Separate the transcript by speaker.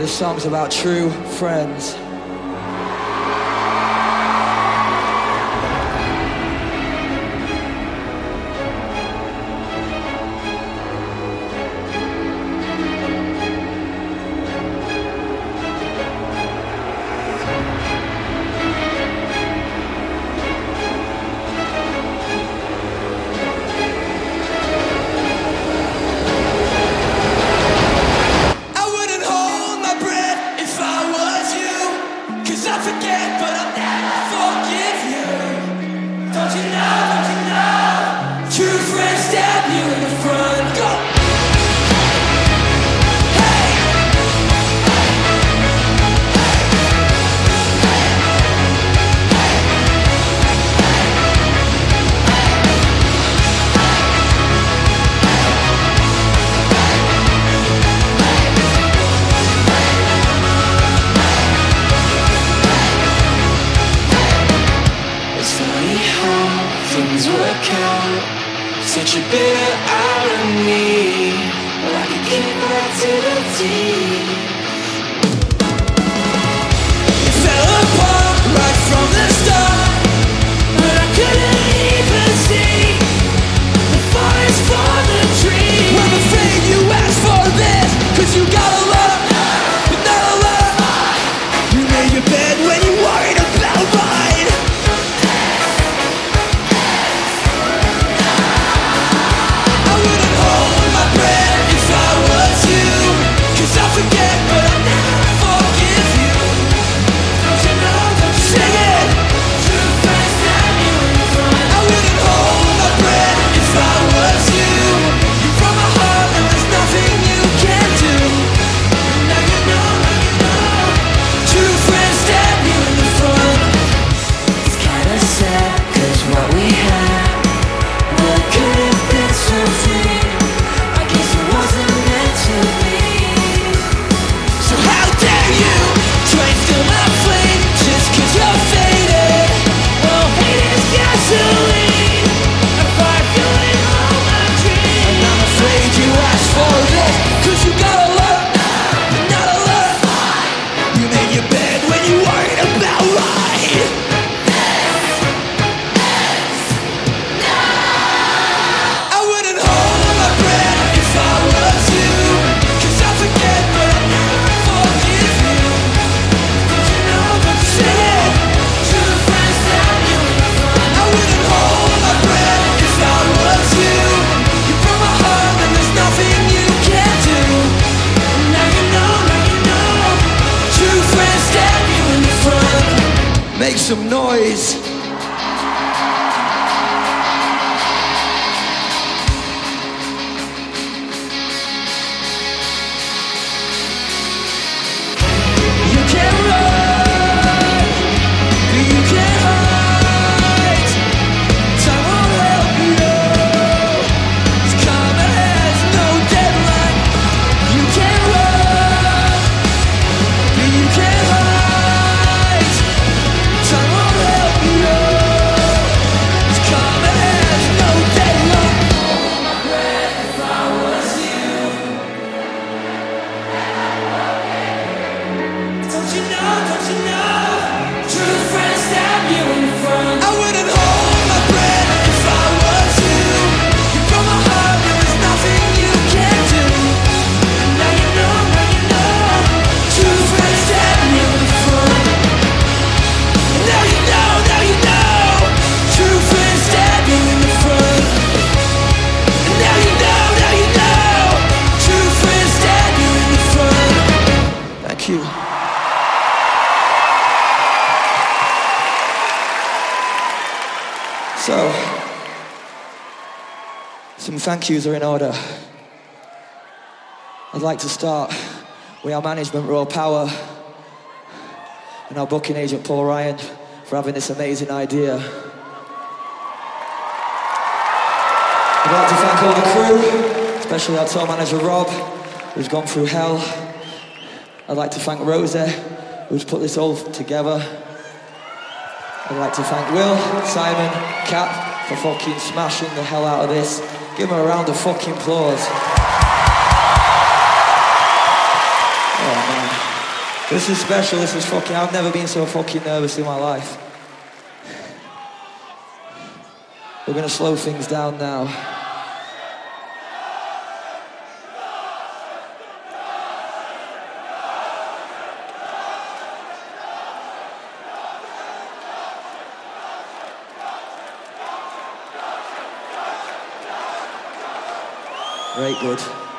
Speaker 1: This song's about true friends.
Speaker 2: Such a bitter irony, like a kick back to the teeth. It fell apart right from the start, but I couldn't even see the forest for the trees. I'm afraid you asked for this, cause you got a lot, but not a lot. You made your bed when you worried about mine. I forget, but I'll never forgive you. Don't you know, don't you sing it? True friends stab you in the front. I wouldn't hold my breath if I was you. You're from my heart and there's nothing you can do. Now you know, now you know. True friends stab you in the front. It's kinda sad, cause what we had, well, it could have been something. I guess it wasn't meant to be. So how dare you try and steal my flame just cause you're faded. Oh, hate is gasoline, a fire fueling all my dreams. And I'm afraid you asked for this, cause you got a lot, but not a lot. You made your bed when you worried about right. I wouldn't hold my breath if I was you, cause I forget, but I never forgive you. Don't you know, don't you sing it? True friends stab you in the front. I wouldn't hold my breath if I was you. You broke my heart and there's nothing you can do. Now you know, now you know. True friends stab you in the front.
Speaker 1: Make some noise.
Speaker 2: You can run, but you can't hide. Time won't help you. 'Cause karma has no deadline. You can run, but you can't hide. Time won't help you. 'Cause karma has no deadline. Hold my breath if I was you. Don't you know, don't you know? True friends stab you in the front. I wouldn't hold my breath if I was you. You broke my heart and there's nothing you can do. Now you know, now you know. True friends stab you in the front. Now you know, now you know. True friends stab you in the front. Now you know, now you know. True friends stab you in the front.
Speaker 1: Thank you. So, some thank yous are in order. I'd like to start with our management, Raw Power, and our booking agent, Paul Ryan, for having this amazing idea. I'd like to thank all the crew, especially our tour manager, Rob, who's gone through hell. I'd like to thank Rosa, who's put this all together. I'd like to thank Will, Simon, Kat for fucking smashing the hell out of this. Give them a round of fucking applause. Oh man. This is special, this is fucking, I've never been so fucking nervous in my life. We're gonna slow things down now. Very good.